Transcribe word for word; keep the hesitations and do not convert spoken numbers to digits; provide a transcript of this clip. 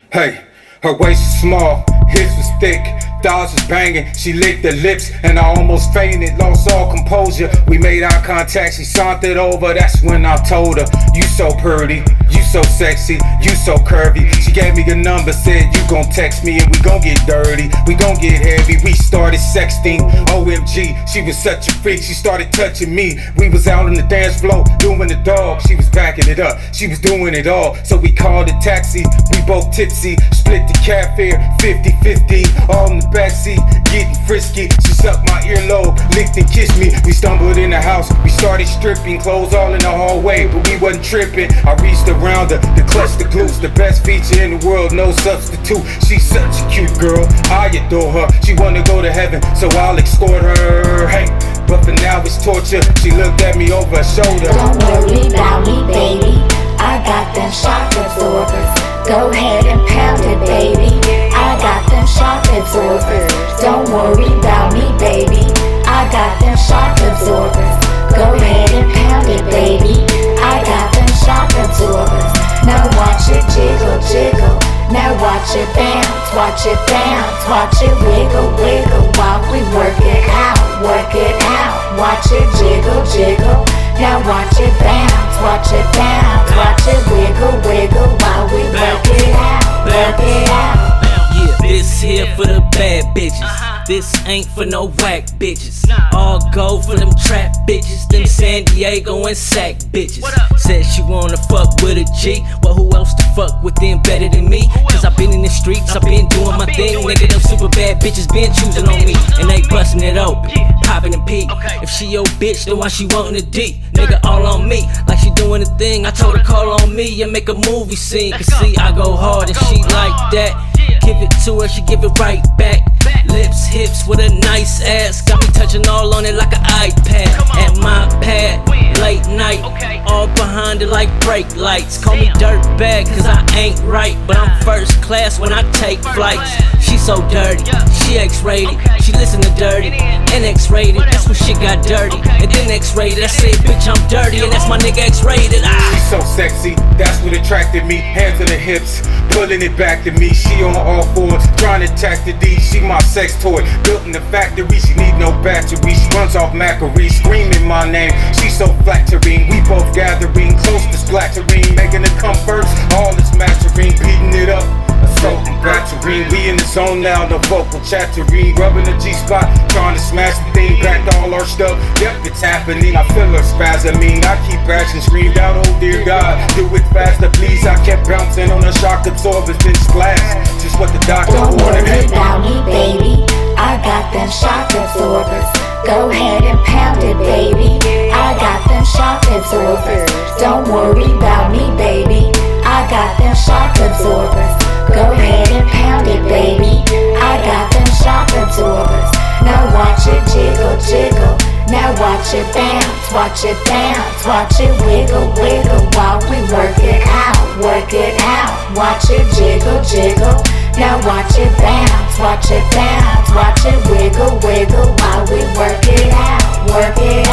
Hey, her waist was small, hips was thick, thighs was banging. She licked her lips and I almost fainted, lost all composure. We made eye contact, she sauntered over. That's when I told her, you so pretty, you so sexy, you so curvy. She gave me a number, said you gon' text me and we gon' get dirty, we gon' get heavy. We started sexting, O M G, she was such a freak. She started touching me, we was out on the dance floor doing the dog. She was backing it up, she was doing it all. So we called a taxi, we both tipsy, split the cab fare fifty fifty, all in the backseat, getting frisky. She sucked my earlobe, licked and kissed me. We stumbled in the house, we started stripping, clothes all in the hallway, but we wasn't tripping. I reached around her, the clutch, the glutes, the best feature in the world, no substitute. She's such a cute girl, I adore her. She wanna go to heaven, so I'll escort her. Hey, but for now it's torture. She looked at me over her shoulder. Don't worry about me, baby, I got them shock absorbers. Go ahead and pound it, baby, I got them shock absorbers. Don't worry about me, baby, I got them shock absorbers. Go ahead and pound it, baby, I got them shock absorbers. Now watch it jiggle, jiggle, now watch it bounce, watch it bounce, watch it wiggle, wiggle while we work it out, work it out. Watch it jiggle, jiggle, now watch it bounce, watch it bounce, watch it wiggle, wiggle while we work it out, work it out. Yeah, this here for the bad bitches. This ain't for no whack bitches. All go for them trap bitches, them San Diego and sack bitches. Said she wanna fuck with a G. Well, who else to fuck with them better than me? Cause I been in the streets, I been doing my thing. Nigga, them super bad bitches been choosing on me, and they busting it open, popping and pee. If she your bitch, then why she wantin' a D? Nigga, all on me, like she doing a thing. I told her call on me and make a movie scene. Cause see, I go hard and she like that. Give it to her, she give it right back. Lips, hips with a nice ass. Got me touching all on it like an iPad. At my pad, late night, all behind it like brake lights. Call me dirtbag cause I ain't right, but I'm first class when I take flights. She so dirty, she X-rated. She listen to dirty and X-rated. That's when shit got dirty. And then X-rated, I said bitch I'm dirty, and that's my nigga X-rated. Ah. She's so sexy, that's what attracted me. Hands on the hips, pulling it back to me. She on all fours, trying to attack the D. She my sex toy, built in the factory. She need no battery, she runs off Macquarie, screaming my name. She so flattering, we both gathering, close to splattering, making it come first. All this mastering, beating it up, assault and battery. We in the zone now, no vocal chattering, rubbing the G-spot, trying to smash the thing, back all our stuff. Yep, it's happening, I feel her spasming. I keep bashing, screamed out, oh dear God, do it faster please. I kept bouncing on the shock absorbers, then splash, just what the doctor Don't ordered. worry about me, baby, I got them shock absorbers. Go ahead and pound it, baby, I got them shock absorbers. Don't worry about me, baby, I got them shock absorbers. Go ahead and pound it, baby, I got them shock absorbers. Now watch it jiggle, jiggle, now watch it bounce, watch it bounce, watch it wiggle, wiggle while we work it out, work it out. Watch it jiggle, jiggle, now watch it bounce, watch it bounce, watch it wiggle, wiggle while we work it out, work it out.